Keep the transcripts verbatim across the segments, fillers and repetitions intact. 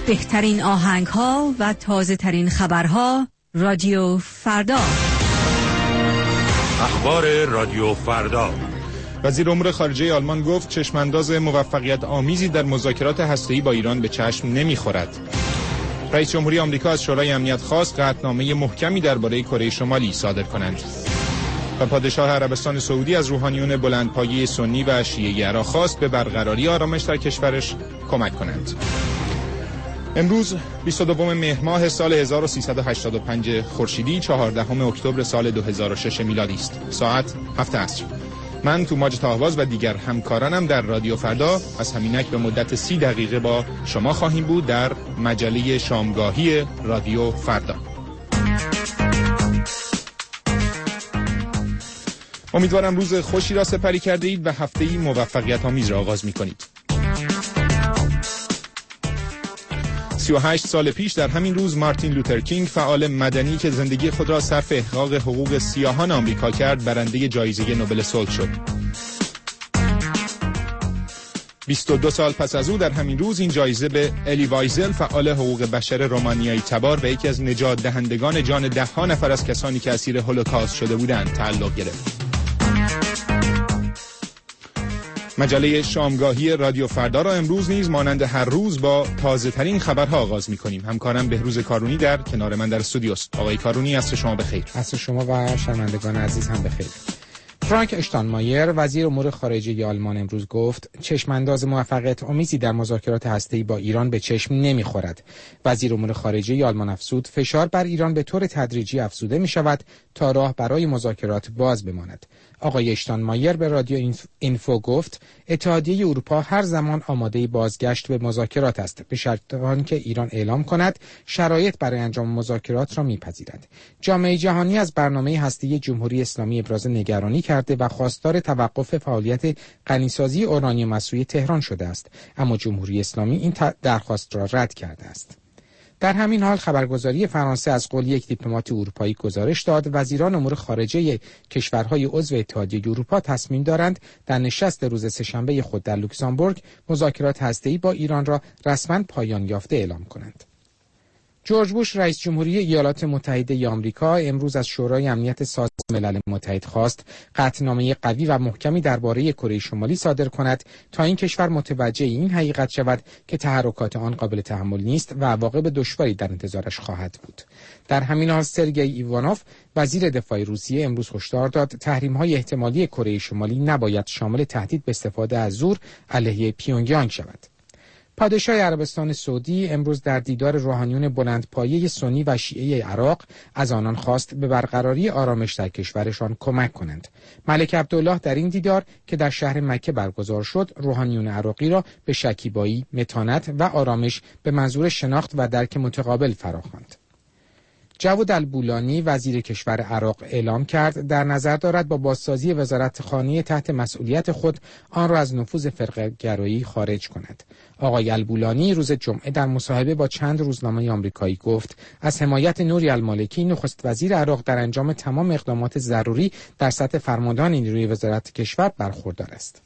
بهترین آهنگ ها و تازه ترین خبرها. رادیو فردا. اخبار رادیو فردا. وزیر امور خارجه آلمان گفت چشمانداز موفقیت آمیزی در مذاکرات هسته‌ای با ایران به چشم نمی‌خورد. رئیس جمهوری آمریکا از شورای امنیت خواست قطعنامه محکمی درباره کره شمالی صادر کنند. و پادشاه عربستان سعودی از روحانیون بلندپایه سنی و شیعه عراق خواست به برقراری آرامش در کشورش کمک کنند. امروز بیست و دوم مهر ماه سال هزار و سیصد و هشتاد و پنج خورشیدی، چهاردهم اکتبر سال دو هزار و شش میلادی است. ساعت هفت عصر. من توماج طاهباز و دیگر همکارانم در رادیو فردا از همینک به مدت سی دقیقه با شما خواهیم بود در مجله شامگاهی رادیو فردا. امیدوارم روز خوشی را سپری کرده اید و هفته‌ای موفقیت آمیز را آغاز می‌کنید. سی و هشت سال پیش در همین روز مارتین لوتر کینگ، فعال مدنی که زندگی خود را صرف احقاق حقوق سیاهان آمریکا کرد، برنده جایزه نوبل صلح شد. بیست و دو سال پس از او در همین روز این جایزه به الی وایزل، فعال حقوق بشر رومانیایی تبار و یکی از نجات دهندگان جان ده ها نفر از کسانی که اسیر هولوکاست شده بودند، تعلق گرفت. مجله شامگاهی رادیو فردا را امروز نیز مانند هر روز با تازه ترین خبرها آغاز می‌کنیم. همکارم بهروز کارونی در کنار من در استودیو است. آقای کارونی، عصر شما بخیر. عصر شما و شنوندگان عزیز هم بخیر. فرانک اشتاینمایر، وزیر امور خارجه آلمان، امروز گفت چشمانداز موفقیت آمیزی در مذاکرات هسته‌ای با ایران به چشم نمی‌خورد. وزیر امور خارجه آلمان افزود فشار بر ایران به طور تدریجی افزوده می‌شود تا راه برای مذاکرات باز بماند. آقای اشتاینمایر به رادیو اینفو گفت اتحادیه اروپا هر زمان آماده بازگشت به مذاکرات است، به شرط آنکه ایران اعلام کند شرایط برای انجام مذاکرات را می‌پذیرد. جامعه جهانی از برنامه هسته‌ای جمهوری اسلامی ابراز نگرانی کرده و خواستار توقف فعالیت غنیسازی اورانیوم از سوی تهران شده است، اما جمهوری اسلامی این درخواست را رد کرده است. در همین حال خبرگزاری فرانسه از قول یک دیپلمات اروپایی گزارش داد وزیران امور خارجه کشورهای عضو اتحادیه اروپا تصمیم دارند در نشست روز سه‌شنبه خود در لوکزامبورگ مذاکرات هسته‌ای با ایران را رسما پایان یافته اعلام کنند. جورج بوش رئیس جمهوری ایالات متحده آمریکا امروز از شورای امنیت سازمان ملل متحد خواست قطعنامه قوی و محکمی درباره کره شمالی صادر کند تا این کشور متوجه این حقیقت شود که تحرکات آن قابل تحمل نیست و عواقب دشواری در انتظارش خواهد بود. در همین حال سرگئی ایوانوف، وزیر دفاع روسیه، امروز هشدار داد تحریم‌های احتمالی کره شمالی نباید شامل تهدید به استفاده از زور علیه پیونگیانگ شود. پادشاه عربستان سعودی امروز در دیدار روحانیون بلندپایه سنی و شیعه عراق از آنان خواست به برقراری آرامش در کشورشان کمک کنند. ملک عبدالله در این دیدار که در شهر مکه برگزار شد، روحانیون عراقی را به شکیبایی، متانت و آرامش به منظور شناخت و درک متقابل فراخواند. جواد البولانی، وزیر کشور عراق، اعلام کرد در نظر دارد با بازسازی وزارت خانه تحت مسئولیت خود آن را از نفوذ فرقه‌گرایی خارج کند. آقای البولانی روز جمعه در مصاحبه با چند روزنامه آمریکایی گفت از حمایت نوری المالکی، نخست وزیر عراق، در انجام تمام اقدامات ضروری در سطح فرماندهان نیروی وزارت کشور برخوردار است.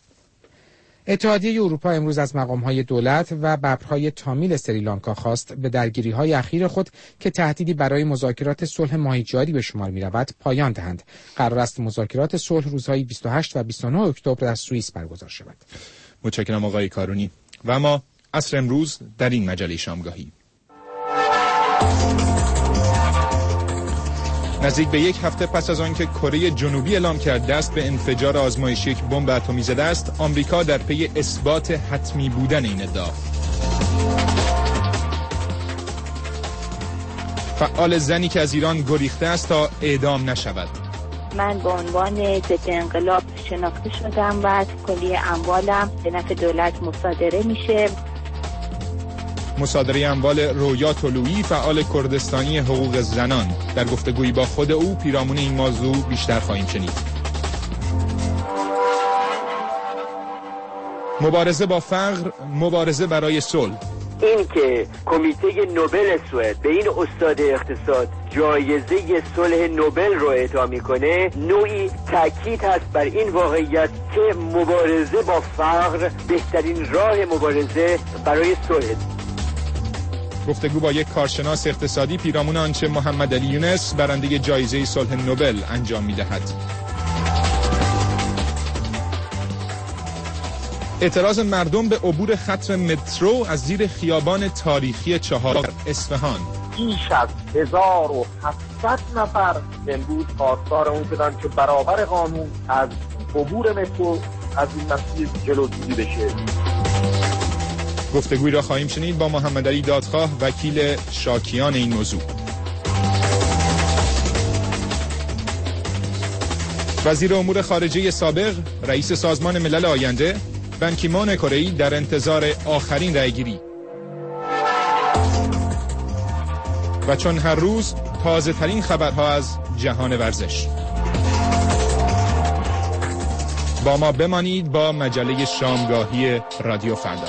اتحادیه اروپا امروز از مقام‌های دولت و ببرهای تامیل سریلانکا خواست به درگیری‌های اخیر خود که تهدیدی برای مذاکرات صلح ماهی جاری به شمار می‌رود پایان دهند. قرار است مذاکرات صلح روزهای بیست و هشت و بیست و نه اکتبر در سوئیس برگزار شود. متشکرم آقای کارونی. و ما عصر امروز در این مجله شامگاهی نزدیک به یک هفته پس از آنکه کره جنوبی اعلام کرد دست به انفجار آزمایشی یک بمب اتمی زده است، آمریکا در پی اثبات حتمی بودن این ادعا. فعال زنی که از ایران گریخته است تا اعدام نشود. من به عنوان ضد انقلاب شناخته شدم و از کلیه اموالم به نفع دولت مصادره میشه. مصادره اموال رویا طلویی، فعال کردستانی حقوق زنان. در گفتگویی با خود او پیرامون این موضوع بیشتر خواهیم شنید. مبارزه با فقر، مبارزه برای صلح. این که کمیته نوبل سوئد به این استاد اقتصاد جایزه صلح نوبل رو اعطا میکنه، نوعی تاکید هست بر این واقعیت که مبارزه با فقر بهترین راه مبارزه برای صلح. گفتگو با یک کارشناس اقتصادی پیرامون آنچه محمد علی یونس برنده جایزه صلح نوبل انجام می‌دهد. اعتراض مردم به عبور خط مترو از زیر خیابان تاریخی چهار اصفهان. بیش از هزار و هفتصد نفر امروز خواستار اون شدن که برابر قانون از عبور مترو از این مسیر جلوگیری بشه. گفتگوی را خواهیم شنید با محمد علی دادخواه، وکیل شاکیان این موضوع. وزیر امور خارجه سابق، رئیس سازمان ملل آینده، بان کی مون کره‌ای در انتظار آخرین رأیگیری. و چون هر روز تازه ترین خبرها از جهان ورزش. با ما بمانید با مجله شامگاهی رادیو فردا.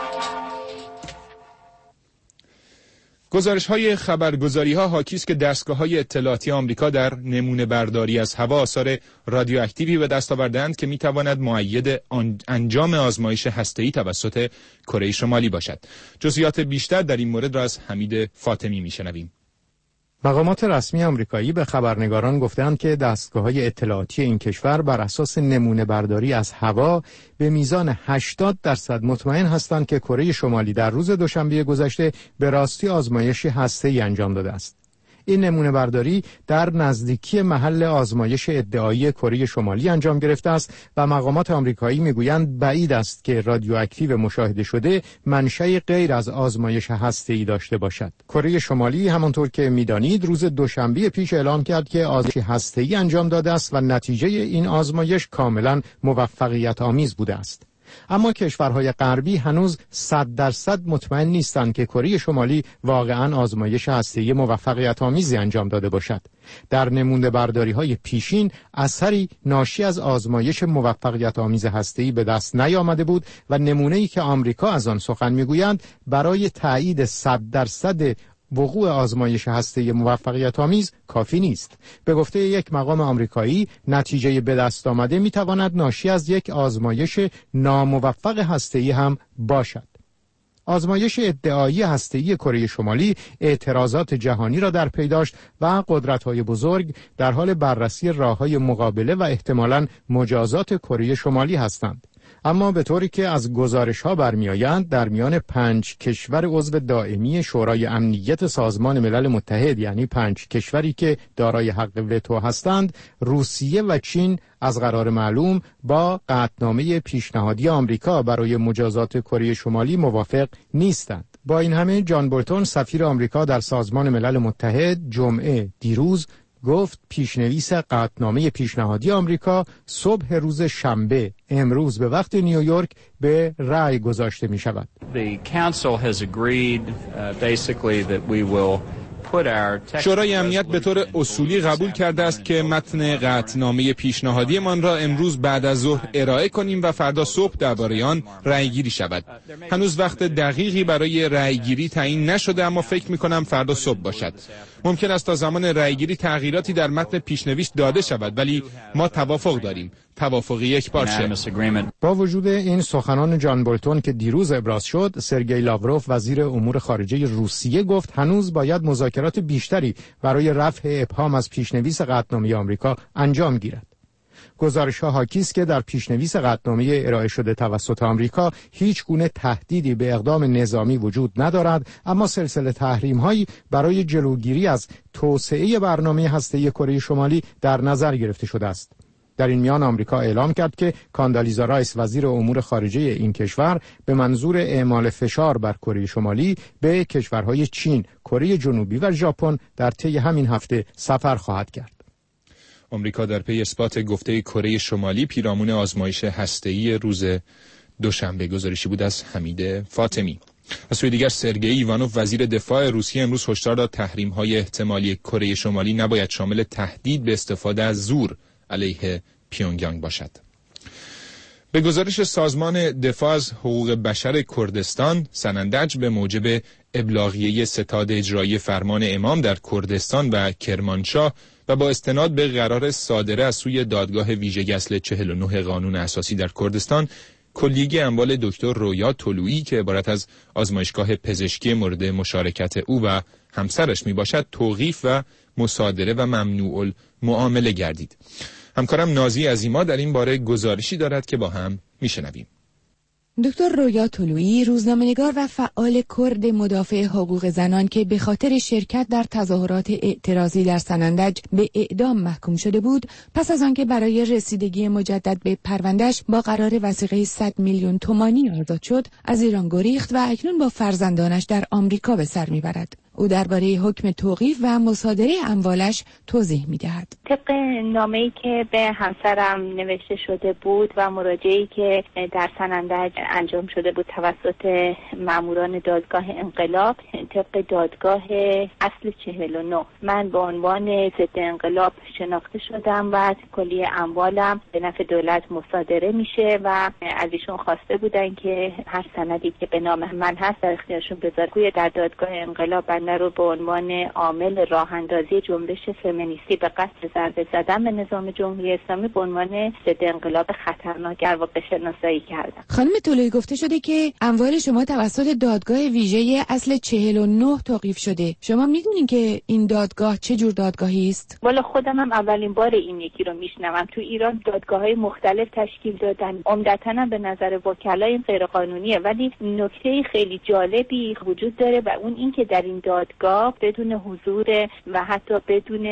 گزارش‌های خبرگزاری‌ها حاکی است که دستگاه‌های اطلاعاتی آمریکا در نمونه برداری از هوا آثار رادیواکتیوی به دست آوردند که می‌تواند مؤید انجام آزمایش هسته‌ای توسط کره شمالی باشد. جزئیات بیشتر در این مورد را از حمید فاطمی می‌شنویم. مقامات رسمی آمریکایی به خبرنگاران گفتند که دستگاه‌های اطلاعاتی این کشور بر اساس نمونه برداری از هوا به میزان هشتاد درصد مطمئن هستند که کره شمالی در روز دوشنبه گذشته به راستی آزمایشی هسته‌ای انجام داده است. این نمونه برداری در نزدیکی محل آزمایش ادعایی کره شمالی انجام گرفته است و مقامات آمریکایی میگویند بعید است که رادیواکتیو مشاهده شده منشأ غیر از آزمایش هسته‌ای داشته باشد. کره شمالی همانطور که میدانید روز دوشنبه پیش اعلام کرد که آزمایش هسته‌ای انجام داده است و نتیجه این آزمایش کاملا موفقیت آمیز بوده است. اما کشورهای غربی هنوز صد درصد مطمئن نیستند که کره شمالی واقعاً آزمایش هسته‌ای موفقیت آمیزی انجام داده باشد. در نمونه برداری‌های پیشین اثری ناشی از آزمایش موفقیت آمیز هسته‌ای به دست نیامده بود و نمونه‌ای که آمریکا از آن سخن می‌گویند برای تایید صد درصد وقوع آزمایش هسته‌ای موفقیت آمیز کافی نیست. به گفته یک مقام آمریکایی نتیجه به دست آمده میتواند ناشی از یک آزمایش ناموفق هسته‌ای هم باشد. آزمایش ادعایی هسته‌ای کره شمالی اعتراضات جهانی را در پی داشت و قدرت‌های بزرگ در حال بررسی راه‌های مقابله و احتمالاً مجازات کره شمالی هستند. اما به طوری که از گزارش‌ها برمی‌آیند در میان پنج کشور عضو دائمی شورای امنیت سازمان ملل متحد، یعنی پنج کشوری که دارای حق وتو هستند، روسیه و چین از قرار معلوم با قطعنامه پیشنهادی آمریکا برای مجازات کره شمالی موافق نیستند. با این همه جان بولتون سفیر آمریکا در سازمان ملل متحد جمعه دیروز گفت پیشنویس قطعنامه پیشنهادی آمریکا صبح روز شنبه امروز به وقت نیویورک به رأی گذاشته می شود. The council has agreed uh, basically that we will شورای امنیت به طور اصولی قبول کرده است که متن قطعنامه پیشنهادیمان را امروز بعد از ظهر ارائه کنیم و فردا صبح درباره آن رأیگیری شود. هنوز وقت دقیقی برای رأیگیری تعیین نشده، اما فکر می‌کنم فردا صبح باشد. ممکن است تا زمان رأیگیری تغییراتی در متن پیشنویس داده شود، ولی ما توافق داریم. توافقی یک پارچه. با وجود این سخنان جان بولتون که دیروز ابراز شد، سرگئی لاوروف وزیر امور خارجه روسیه گفت هنوز باید مذاکرات بیشتری برای رفع ابهام از پیشنویس قطعنامه آمریکا انجام گیرد. گزارش‌ها حاکی است که در پیشنویس قطعنامه ارائه شده توسط آمریکا هیچ گونه تهدیدی به اقدام نظامی وجود ندارد، اما سلسله تحریم‌هایی برای جلوگیری از توسعه برنامه هسته‌ای کره شمالی در نظر گرفته شده است. در این میان آمریکا اعلام کرد که کاندالیزا رایس وزیر امور خارجه این کشور به منظور اعمال فشار بر کره شمالی به کشورهای چین، کره جنوبی و ژاپن در طی همین هفته سفر خواهد کرد. آمریکا در پی اثبات گفته کره شمالی پیرامون آزمایش هسته‌ای روز دوشنبه. گزارشی بود از حمید فاطمی. از سوی دیگر سرگئی ایوانوف وزیر دفاع روسیه امروز هشدار داد تحریم‌های احتمالی کره شمالی نباید شامل تهدید به استفاده از زور علیه پیونگیانگ باشد. به گزارش سازمان دفاع از حقوق بشر کردستان، سنندج به موجب ابلاغیه ستاد اجرایی فرمان امام در کردستان و کرمانشاه و با استناد به قرار صادره از سوی دادگاه ویژه اصل چهل و نه قانون اساسی در کردستان، کلیه اموال دکتر رویا طلویی که عبارت از آزمایشگاه پزشکی مورد مشارکت او و همسرش می باشد توقیف و مصادره و ممنوع المعامله گردید. همکارم نازی عظیما در این باره گزارشی دارد که با هم می شنویم. دکتر رویا طلویی، روزنامه‌نگار و فعال کرد مدافع حقوق زنان که به خاطر شرکت در تظاهرات اعتراضی در سنندج به اعدام محکوم شده بود، پس از آنکه برای رسیدگی مجدد به پروندهش با قرار وثیقه صد میلیون تومانی آزاد شد، از ایران گریخت و اکنون با فرزندانش در آمریکا به سر میبرد. او درباره حکم توقیف و مصادره اموالش توضیح می‌دهد. طبق نامه‌ای که به همسرم نوشته شده بود و مراجعه‌ای که در سنندج انجام شده بود توسط ماموران دادگاه انقلاب، طبق دادگاه اصل چهل و نه من به عنوان ضد انقلاب شناخته شدم و کلیه اموالم به نفع دولت مصادره میشه و از ایشون خواسته بودن که هر سندی که به نام من هست در اختیارشون بذاره. در دادگاه انقلاب بنده رو به عنوان عامل راه اندازی جنبش فمینیستی به قصد ضربه زدن به نظام جمهوری اسلامی به عنوان ضد انقلاب خطرناک در واقع شناسایی کردم. خانم طلویی، گفته شده که اموال شما توسط دادگاه ویژه اصل چهل و نه توقیف شده. شما میدونین که این دادگاه چه جور دادگاهی است؟ والا خودم هم اولین بار این یکی رو میشنوم. تو ایران دادگاه‌های مختلف تشکیل دادن، عمدتاً هم به نظر وکلا این غیر قانونیه، ولی نکته خیلی جالبی وجود داره و اون این که در این دادگاه بدون حضور و حتی بدون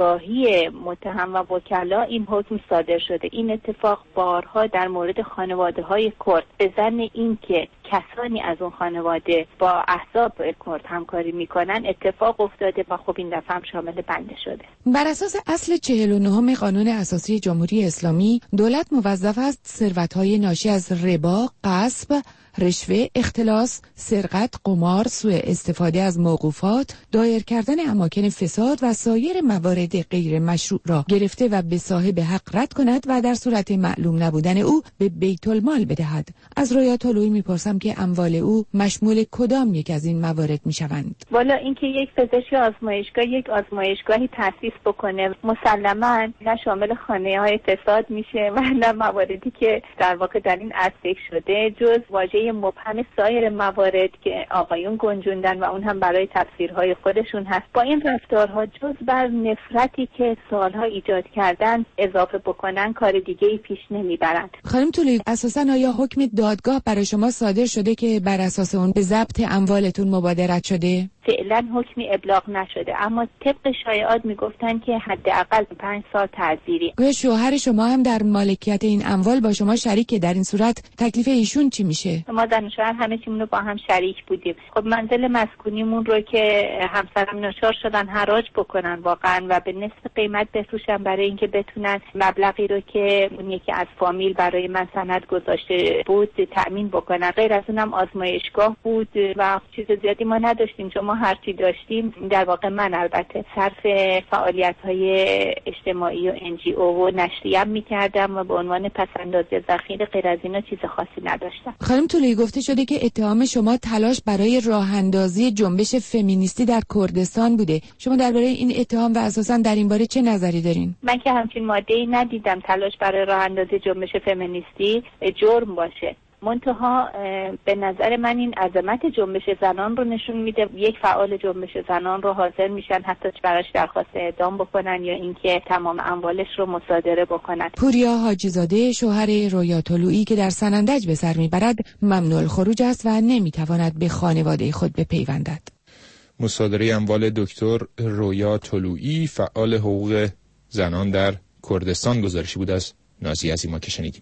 آگاهی متهم و وکلا این حکم صادر شده. این اتفاق بارها در مورد خانواده‌های کرد به ظن اینکه کسانی از اون خانواده با احزاب کرد همکاری میکنن اتفاق افتاده و خب این دفعه هم شامل بنده شده. بر اساس اصل چهل و نه قانون اساسی جمهوری اسلامی، دولت موظف است ثروت‌های ناشی از ربا، غصب، رشوه، اختلاس، سرقت، قمار، سوء استفاده از موقوفات، دایر کردن اماکن فساد و سایر موارد غیر مشروع را گرفته و به صاحب حق رد کند و در صورت معلوم نبودن او به بیت المال بدهد. از رویا طلویی میپرسم که اموال او مشمول کدام یک از این موارد میشوند؟ والا اینکه یک پزشک آزمایشگاه یک آزمایشگاهی تأسیس بکنه مسلماً نه شامل خانه‌های فساد میشه و نه مواردی که در واقع در این اصل شده، جز واژه مبهم سایر موارد که آقایون گنجوندن و اون هم برای تفسیرهای خودشون هست. با این رفتارها جز بر نفرتی که سالها ایجاد کردن اضافه بکنن کار دیگه ای پیش نمیبرند. خانم طلویی، اساساً آیا حکم دادگاه برای شما صادر شده که بر اساس اون به ضبط اموالتون مبادرت شده؟ فعلا حکمی ابلاغ نشده، اما طبق شایعات میگفتن که حداقل پنج سال تعزیری. گویا شوهر شما هم در مالکیت این اموال با شما شریکه. در این صورت تکلیف ایشون چی میشه؟ ما زن و شوهر همه چیمون رو با هم شریک بودیم. خب منزل مسکونیمون رو که همسرم ناچار شدن حراج بکنن واقعا و به نصف قیمت بفروشن برای اینکه بتونن مبلغی رو که اون یکی از فامیل برای من سند گذاشته بود تأمین بکنن. غیر از اونم آزمایشگاه بود و چیز زیادی ما نداشتیم. چون ما هرچی داشتیم در واقع من البته صرف فعالیت‌های اجتماعی و انجی او و نشریه می‌کردم و به عنوان پس‌اندازی ذخیره غیر از اینا چیز خاصی نداشتم. خانم طلویی، گفته شده که اتهام شما تلاش برای راه اندازی جنبش فمینیستی در کردستان بوده. شما درباره این اتهام و اساساً در این باره چه نظری دارین؟ من که همچین ماده‌ای ندیدم تلاش برای راه اندازی جنبش فمینیستی جرم باشه. منتها به نظر من این عظمت جنبش زنان رو نشون میده. یک فعال جنبش زنان رو حاضر میشن حتی براش درخواست اعدام بکنن یا اینکه تمام اموالش رو مصادره بکنن. پوریا حاجی‌زاده، شوهر رویا طلویی که در سنندج به سر میبرد، ممنوع الخروج است و نمیتواند به خانواده خود بپیوندد. مصادره اموال دکتر رویا طلویی، فعال حقوق زنان در کردستان، گزارشی بود از نازی عظیما که شنیدیم.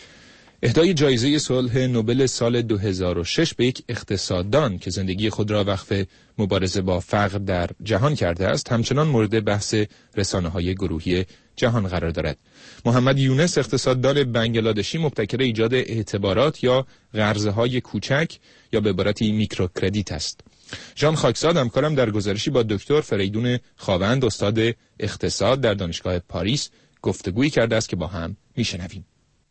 اهدای جایزه صلح نوبل سال دو هزار و شش به یک اقتصاددان که زندگی خود را وقف مبارزه با فقر در جهان کرده است همچنان مورد بحث رسانه‌های گروهی جهان قرار دارد. محمد یونس، اقتصاددان بنگلادشی مبتکر ایجاد اعتبارات یا قرضه‌های کوچک یا به عبارتی میکروکردیت است. ژان خاکزاد همکارم در گزارشی با دکتر فریدون خاوند، استاد اقتصاد در دانشگاه پاریس، گفتگویی کرده است که با هم میشنویم.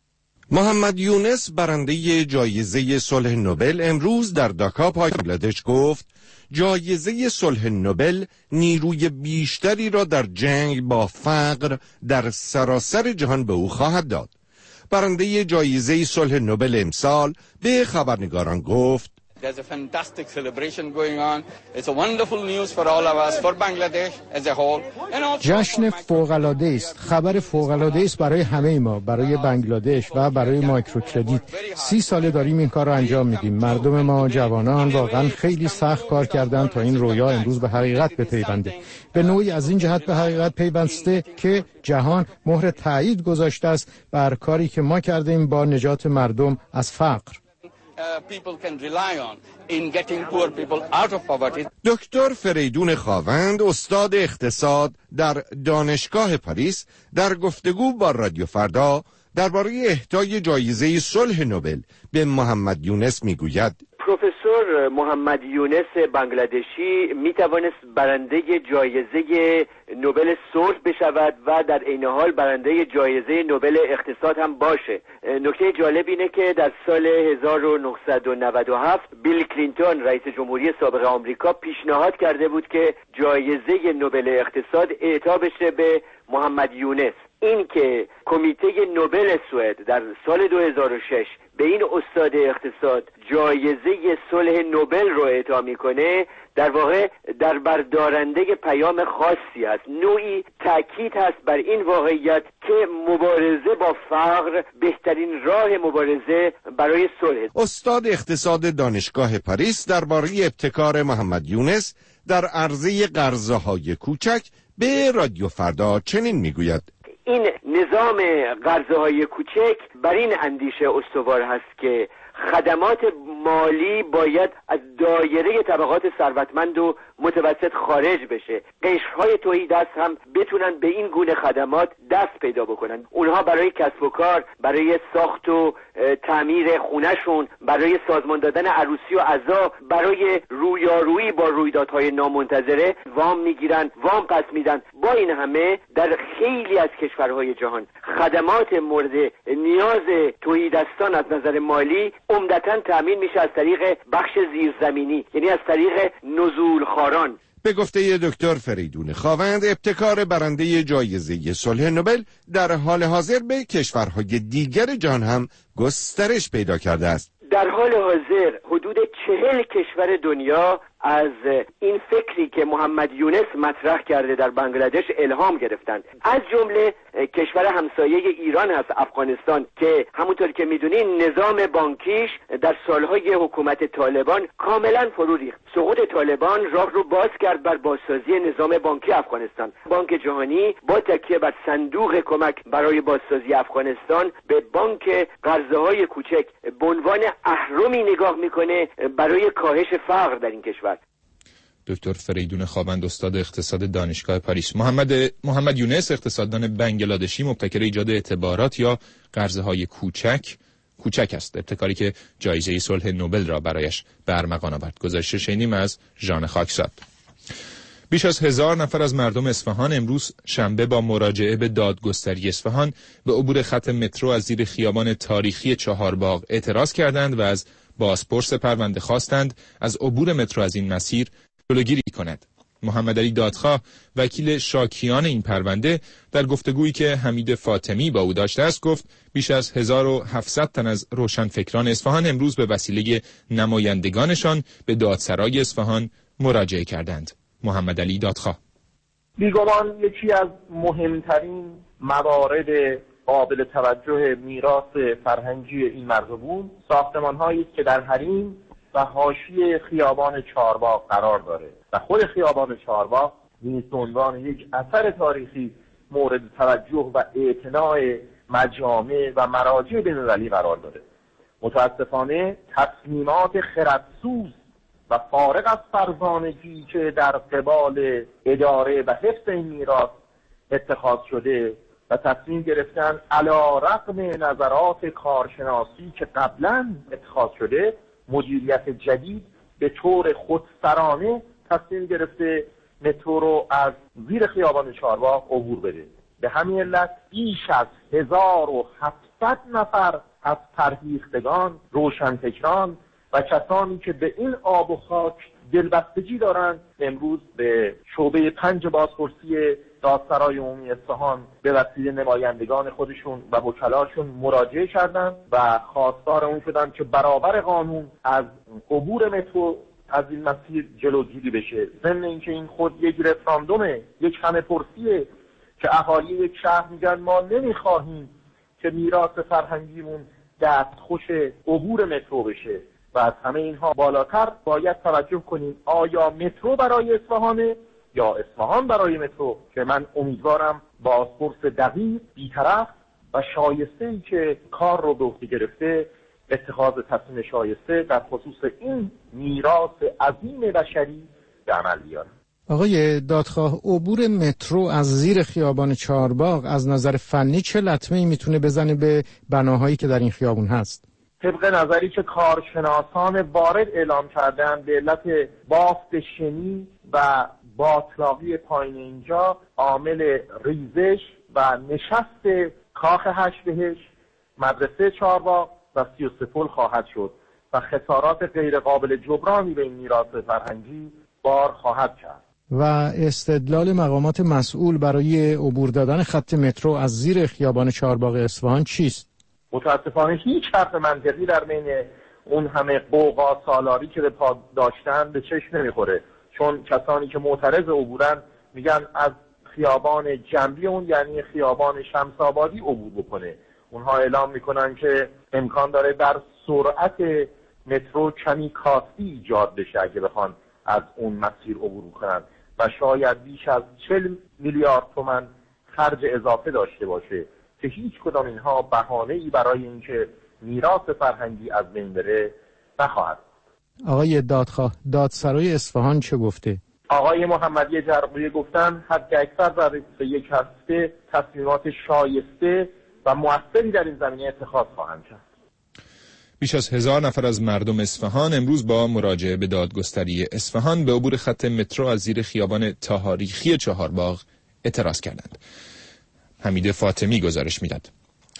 محمد یونس، برنده جایزه صلح نوبل، امروز در داکا بنگلادش گفت جایزه صلح نوبل نیروی بیشتری را در جنگ با فقر در سراسر جهان به او خواهد داد. برنده جایزه صلح نوبل امسال به خبرنگاران گفت There's a fantastic celebration going on. It's a wonderful news for all of us, for Bangladesh as a whole. جشن فوق‌العاده است. خبر فوق‌العاده است برای همه ما، برای بنگلادش و برای مایکروکردیت. سی ساله داریم این کار رو انجام میدیم. مردم ما جوانان واقعا خیلی سخت کار کردن تا این رویا امروز به حقیقت بپیونده. به نوعی از این جهت به حقیقت پیوسته که جهان مهر تایید گذاشته است بر کاری که ما کردیم با نجات مردم از فقر. دکتر فریدون خاوند، استاد اقتصاد در دانشگاه پاریس، در گفتگو با رادیو فردا درباره اهدای جایزه صلح نوبل به محمد یونس میگوید پروفسور محمد یونس بنگلادشی می توانست برنده جایزه نوبل صلح بشود و در عین حال برنده جایزه نوبل اقتصاد هم باشه. نکته جالب اینه که در سال هزار و نهصد و نود و هفت بیل کلینتون رئیس جمهوری سابق آمریکا پیشنهاد کرده بود که جایزه نوبل اقتصاد اعطا بشه به محمد یونس. این که کمیته نوبل سوئد در سال دو هزار و شش به این استاد اقتصاد جایزه صلح نوبل رو اعطا میکنه، در واقع در بردارنده پیام خاصی است، نوعی تاکید هست بر این واقعیت که مبارزه با فقر بهترین راه مبارزه برای صلح. استاد اقتصاد دانشگاه پاریس درباره ابتکار محمد یونس در عرضه قرضه‌های کوچک به رادیو فردا چنین میگوید: این نظام قرضه‌های کوچک بر این اندیشه استوار هست که خدمات مالی باید از دایره طبقات ثروتمند و متوسط خارج بشه. قشرهای تهیدست هم بتونن به این گونه خدمات دست پیدا بکنن. اونها برای کسب و کار، برای ساخت و تعمیر خونهشون، برای سازمان دادن عروسی و عزا، برای رویارویی با رویدادهای نامنتظره وام میگیرن، وام پس میدن. با این همه در خیلی از کشورهای جهان خدمات مورد نیاز تهیدستان از نظر مالی عمدتاً تأمین میشه از طریق بخش زیرزمینی، یعنی از طریق نزولخواران. به گفته دکتر فریدون خاوند، ابتکار برنده جایزه صلح نوبل در حال حاضر به کشورهای دیگر جهان هم گسترش پیدا کرده است. در حال حاضر حدود چهل کشور دنیا از این فکری که محمد یونس مطرح کرده در بنگلادش الهام گرفتند. از جمله کشور همسایه ایران هست، افغانستان، که همونطور که میدونین نظام بانکیش در سالهای حکومت طالبان کاملا فرو ریخت. سقوط طالبان راه رو باز کرد بر بازسازی نظام بانکی افغانستان. بانک جهانی با تکیه بر صندوق کمک برای بازسازی افغانستان به بانک قرضه‌های کوچک به عنوان اهرمی نگاه میکنه برای کاهش فقر در این کشور. دکتر فریدون خاوند، استاد اقتصاد دانشگاه پاریس. محمد محمد یونس، اقتصاددان بنگلادشی، مبتکر ایجاد اعتبارات یا قرضه‌های کوچک کوچک است، ابتکاری که جایزه صلح نوبل را برایش به ارمغان آورد. گزارش شنیدیم از ژان خاکساد. بیش از هزار نفر از مردم اصفهان امروز شنبه با مراجعه به دادگستری اصفهان به عبور خط مترو از زیر خیابان تاریخی چهارباغ اعتراض کردند و از بازپرس پرونده خواستند از عبور مترو از این مسیر جلوگیری کند. محمد علی دادخواه، وکیل شاکیان این پرونده، در گفتگویی که حمید فاطمی با او داشته است گفت بیش از هزار و هفتصد تن از روشنفکران اصفهان امروز به وسیله نمایندگانشان به دادسرای اصفهان مراجعه کردند. محمد علی دادخواه: بیگمان یکی از مهمترین موارد قابل توجه میراث فرهنگی این مرزبون ساختمان‌هایی است که در حریم و حاشیه خیابان چهارباغ قرار داره و خود خیابان چهارباغ نیز به عنوان یک اثر تاریخی مورد توجه و اعتناع مجامع و مراجع بین‌المللی قرار داره. متاسفانه تصمیمات خردسوز و فارغ از فرزانگی که در قبال اداره و حفظ این میراث اتخاذ شده و تصمیم گرفتن علی رغم نظرات کارشناسی که قبلا اتخاذ شده، مدیریت جدید به طور خودسرانه تصمیم گرفته مترو رو از زیر خیابان چهارباغ عبور بده. به همین علت بیش از هزار و هفتصد نفر از فرهیختگان، روشنفکران و کسانی که به این آب و خاک دلبستگی دارند امروز به شعبه پنج بازپرسی دادسرای عمومی اصفهان به وسیله نمایندگان خودشون و وکلاشون مراجعه کردند و خواستار اون شدن که برابر قانون از عبور مترو از این مسیر جلوگیری بشه. ضمن اینکه این خود یک رفراندومه، یک همه پرسیه که اهالی یک شهر میگن ما نمیخواهیم که میراث فرهنگیمون دستخوش عبور مترو بشه. و از همه اینها بالاتر باید توجه کنیم آیا مترو برای اصفهانه یا اصفهان برای مترو، که من امیدوارم بازپرس دقیق، بی‌طرف و شایسته‌ای که کار رو به عهده گرفته اتخاذ تصمیم شایسته در خصوص این میراث عظیم بشری به عمل بیاره. آقای دادخواه، عبور مترو از زیر خیابان چهارباغ از نظر فنی چه لطمه‌ای میتونه بزنه به بناهایی که در این خیابون هست؟ طبق نظری که کارشناسان وارد اعلام کردن به علت بافت شنی و باطلاقی پایین اینجا عامل ریزش و نشست کاخ هشت بهشت، مدرسه چهارباغ و سی و سه پل خواهد شد و خسارات غیر قابل جبرانی به این میراث فرهنگی بار خواهد کرد. و استدلال مقامات مسئول برای عبور دادن خط مترو از زیر خیابان چهارباغ اصفهان چیست؟ متاسفانه هیچ حرف منطقی در بین اون همه قوقا سالاری که به پا داشتن به چشم نمیخوره، چون کسانی که معترض عبورن میگن از خیابان جنبی اون یعنی خیابان شمس‌آبادی عبور بکنه. اونها اعلام میکنن که امکان داره در سرعت مترو کمی کاستی ایجاد بشه اگه بخوان از اون مسیر عبور کنن و شاید بیش از چهل میلیارد تومان خرج اضافه داشته باشه که هیچ کدام اینها بهانه‌ای برای اینکه میراث فرهنگی از بین بره نخواهد. آقای دادخواه، دادسرای اصفهان چه گفته؟ آقای محمدی جرقویی گفتن حد اکثر در یک هفته تصمیمات شایسته و موثری در این زمینه اتخاذ خواهند کرد. بیش از هزار نفر از مردم اصفهان امروز با مراجعه به دادگستری اصفهان به عبور خط مترو از زیر خیابان تاریخی چهارباغ اعتراض کردند. حمید فاطمی گزارش میداد.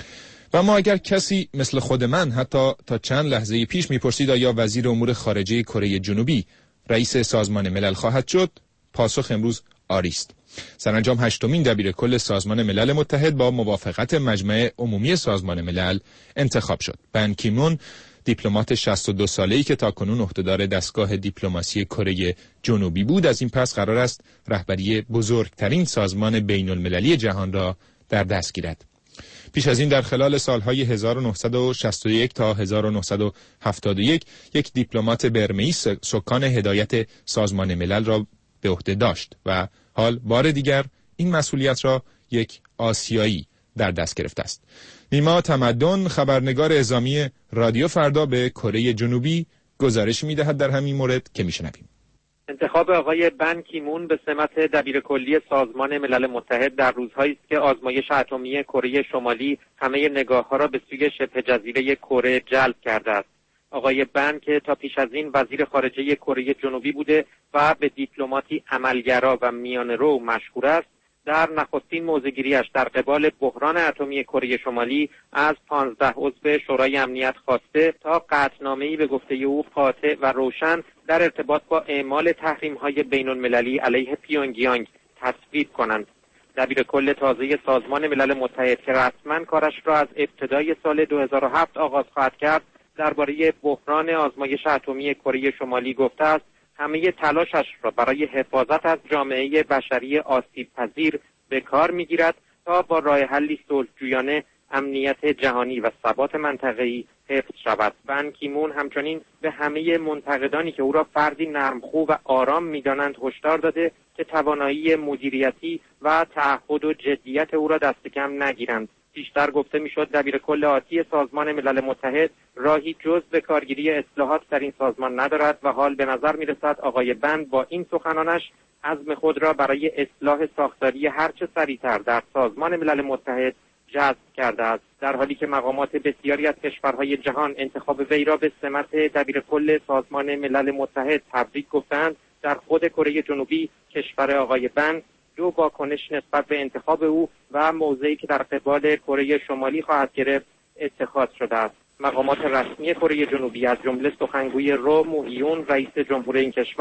و ما اگر کسی مثل خود من حتی تا چند لحظه پیش میپرسید آیا وزیر امور خارجه کره جنوبی رئیس سازمان ملل خواهد شد، پاسخ امروز آری است. سرانجام هشتمین دبیر کل سازمان ملل متحد با موافقت مجمع عمومی سازمان ملل انتخاب شد. بن کی مون، دیپلمات شصت و دو ساله‌ای که تاکنون عهدهدار دستگاه دیپلماسی کره جنوبی بود، از این پس قرار است رهبری بزرگترین سازمان بین المللی جهان را در دست گیرد. پیش از این در خلال سالهای هزار و نهصد و شصت و یک تا هزار و نهصد و هفتاد و یک یک دیپلمات برمه‌ای سکان هدایت سازمان ملل را به عهده داشت و حال بار دیگر این مسئولیت را یک آسیایی در دست گرفته است. نیما تمدن، خبرنگار اعزامی رادیو فردا به کره جنوبی، گزارش می‌دهد در همین مورد که می‌شنویم. انتخاب آقای بن کی مون به سمت دبیر کلی سازمان ملل متحد در روزهایی است که آزمایش اتمی کره شمالی همه نگاه‌ها را به سوی شبه جزیره کره جلب کرده است. آقای بن که تا پیش از این وزیر خارجه کره جنوبی بوده و به دیپلماتی عملگرا و میانه‌رو مشهور است، در نخستین موضع‌گیری‌اش در قبال بحران اتمی کره شمالی از پانزده عضو شورای امنیت خواسته تا قطعنامه‌ای به گفته او قاطع و روشن در ارتباط با اعمال تحریم‌های بین‌المللی علیه پیونگیانگ تصویب کنند. دبیر کل تازه سازمان ملل متحد که رسما کارش را از ابتدای سال دو هزار و هفت آغاز خواهد کرد، درباره بحران آزمایش اتمی کره شمالی گفته است همه تلاشش را برای حفاظت از جامعه بشری آسیب پذیر به کار می‌گیرد تا با راه حلی صلح‌جویانه امنیت جهانی و ثبات منطقه‌ای حفظ شود. بن کی مون همچنین به همه منتقدانی که او را فردی نرمخو و آرام می‌دانند هشدار داده که توانایی مدیریتی و تعهد و جدیت او را دست کم نگیرند. بیشتر گفته میشد دبیر کل آتی سازمان ملل متحد راهی جز به کارگیری اصلاحات در این سازمان ندارد و حال به نظر میرسد آقای بند با این سخنانش عزم خود را برای اصلاح ساختاری هرچه سریعتر در سازمان ملل متحد جذب کرده است، در حالی که مقامات بسیاری از کشورهای جهان انتخاب وی را به سمت دبیر کل سازمان ملل متحد تبریک گفتند. در خود کره جنوبی کشور آقای بند دو واکنش نسبت به انتخاب او و موضعی که در قبال کره شمالی خواهد گرفت اتخاذ شده است. مقامات رسمی کره جنوبی از جمله سخنگوی رو موهیون رئیس جمهور این کشور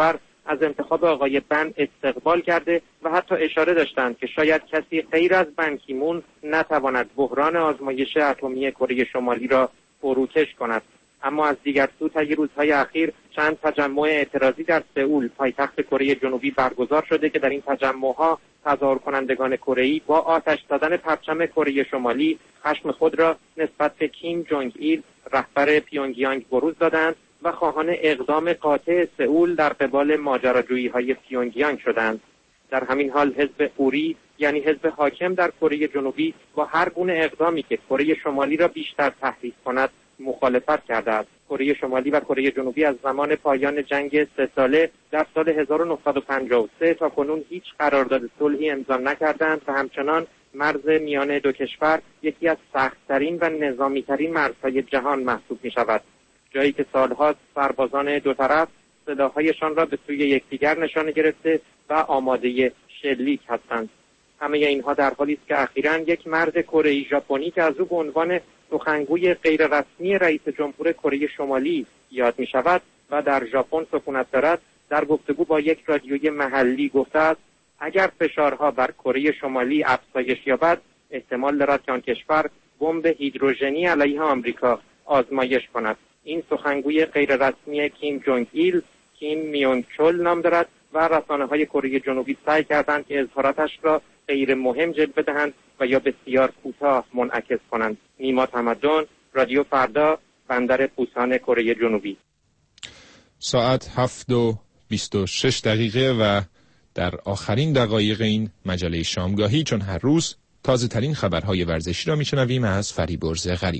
از انتخاب آقای بن استقبال کرده و حتی اشاره داشتند که شاید کسی غیر از بن کی مون نتواند بحران آزمایش اتمی کره شمالی را فروکش کند. اما از دیگر سو طی روزهای اخیر چند تجمع اعتراضی در سئول پایتخت کره جنوبی برگزار شده که در این تجمع‌ها تظاهر کنندگان کره‌ای با آتش زدن پرچم کره شمالی خشم خود را نسبت به کیم جونگ ایل رهبر پیونگیانگ بروز دادند و خواهان اقدام قاطع سئول در قبال ماجراجویی‌های پیونگیانگ شدند. در همین حال حزب اوری یعنی حزب حاکم در کره جنوبی با هر گونه اقدامی که کره شمالی را بیشتر تهدید کند مخالفت کرده است. کره شمالی و کره جنوبی از زمان پایان جنگ سه ساله در سال هزار و نهصد و پنجاه و سه تا کنون هیچ قرارداد صلحی امضا نکردند و همچنان مرز میان دو کشور یکی از سخت‌ترین و نظامی‌ترین مرزهای جهان محسوب می‌شود. جایی که سال‌هاست سربازان دو طرف سلاح‌هایشان را به سوی یکدیگر نشانه گرفته و آماده شلیک هستند. همه اینها در حالی است که اخیراً یک مرد کره‌ای ژاپنی که از او به عنوان سخنگوی غیررسمی رئیس جمهور کره شمالی یاد می شود و در ژاپن سکونت دارد، در گفتگو با یک رادیوی محلی گفته است اگر فشارها بر کره شمالی افزایش یابد احتمال دارد که آن کشور بمب هیدروژنی علیه آمریکا آزمایش کند. این سخنگوی غیررسمی کیم جونگ ایل کیم میونگ چول نام دارد و رسانه‌های کره جنوبی سعی کردند که اظهاراتش را غیر مهم جلوه دهند و یا بسیار کوتاه منعکس کنند. نیما تمدن، رادیو فردا، بندر پوسان کره جنوبی. ساعت هفت و بیست و شش دقیقه و در آخرین دقایق این مجله شامگاهی، چون هر روز تازه ترین خبرهای ورزشی را میشنویم از فریبرز غریب.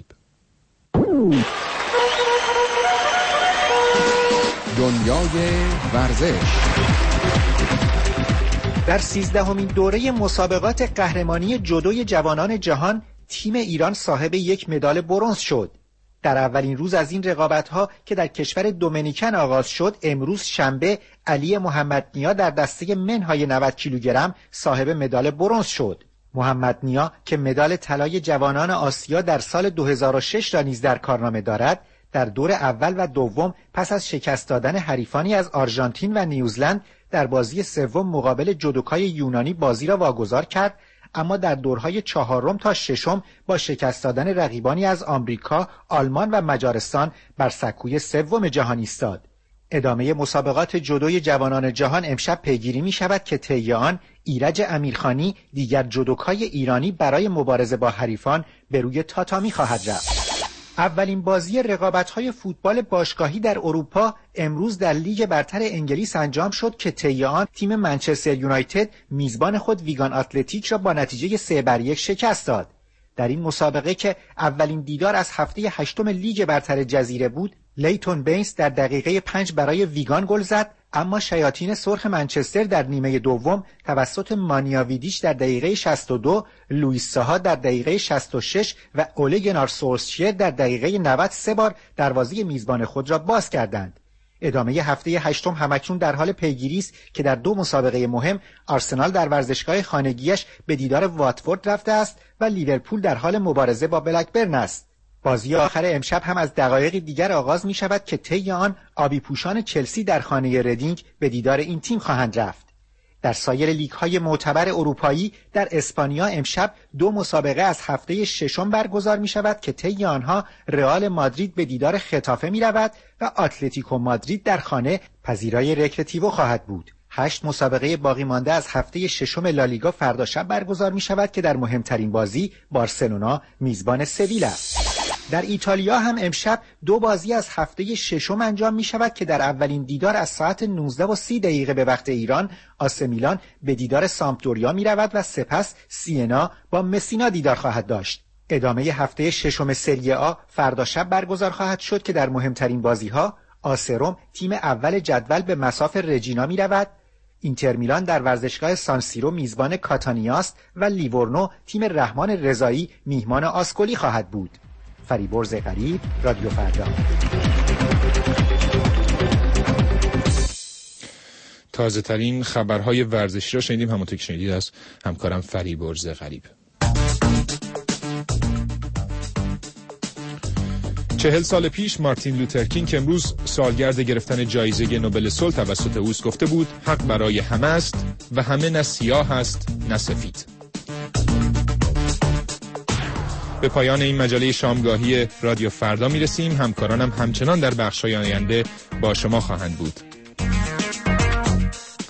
دنیای ورزش. در سیزدهمین دوره مسابقات قهرمانی جودوی جوانان جهان تیم ایران صاحب یک مدال برنز شد. در اولین روز از این رقابت‌ها که در کشور دومینیکن آغاز شد، امروز شنبه علی محمدنیا در دسته منهای نود کیلوگرم صاحب مدال برنز شد. محمدنیا که مدال طلای جوانان آسیا در سال دو هزار و شش را نیز در کارنامه دارد، در دور اول و دوم پس از شکست دادن حریفانی از آرژانتین و نیوزلند در بازی سوم مقابل جودوکای یونانی بازی را واگذار کرد، اما در دورهای چهارم تا ششم با شکست دادن رقیبانی از آمریکا، آلمان و مجارستان بر سکوی سوم جهان ایستاد. ادامه مسابقات جودوی جوانان جهان امشب پیگیری می شود که طی آن ایرج امیرخانی دیگر جودوکای ایرانی برای مبارزه با حریفان به روی تاتامی خواهد رفت. اولین بازی رقابت‌های فوتبال باشگاهی در اروپا امروز در لیگ برتر انگلیس انجام شد که طی آن تیم منچستر یونایتد میزبان خود ویگان اتلتیک را با نتیجه سه بر یک شکست داد. در این مسابقه که اولین دیدار از هفته هشتم لیگ برتر جزیره بود، لیتون بینز در دقیقه پنج برای ویگان گل زد، اما شیاطین سرخ منچستر در نیمه دوم توسط مانیاویدیش در دقیقه شصت و دو، لوئیس ساها در دقیقه شصت و شش و اوله گنار سولشیر در دقیقه نود سه بار دروازه میزبان خود را باز کردند. ادامه هفته هشتم همکنون در حال پیگیری است که در دو مسابقه مهم آرسنال در ورزشگاه خانگیش به دیدار واتفورد رفته است و لیورپول در حال مبارزه با بلکبرن است. بازی آخر امشب هم از دقایق دیگر آغاز می شود که طی آن آبی پوشان چلسی در خانه ردینگ به دیدار این تیم خواهند رفت. در سایر لیگ‌های معتبر اروپایی در اسپانیا امشب دو مسابقه از هفته ششم برگزار می شود که طی آنها رئال مادرید به دیدار خطافه می رود و اتلتیکو مادرید در خانه پذیرای رکرتیوو خواهد بود. هشت مسابقه باقی مانده از هفته ششم لالیگا فردا شب برگزار می شود که در مهمترین بازی بارسلونا میزبان سویل است. در ایتالیا هم امشب دو بازی از هفته ششم انجام می شود که در اولین دیدار از ساعت نوزده و سی دقیقه به وقت ایران آسه میلان به دیدار سامپدوریا می رود و سپس سینا با مسینا دیدار خواهد داشت. ادامه هفته ششم سری آ فردا شب برگزار خواهد شد که در مهمترین بازی ها آسه روم تیم اول جدول به مصاف رجینا می رود، اینتر میلان در ورزشگاه سان سیرو میزبان کاتانیاست و لیورنو تیم رحمان رضایی میهمان آسکولی خواهد بود. فریبرز غریب، رادیو فردا. تازه ترین خبرهای ورزشی را شنیدیم، همونطور که شنیدید از همکارم فریبرز غریب. چهل سال پیش مارتین لوتر کینگ که امروز سالگرد گرفتن جایزه نوبل صلح توسط اوست گفته بود حق برای همه است و همه نه سیاه است نه سفید. به پایان این مجله شامگاهی رادیو فردا میرسیم. همکارانم همچنان در بخش‌های آینده با شما خواهند بود.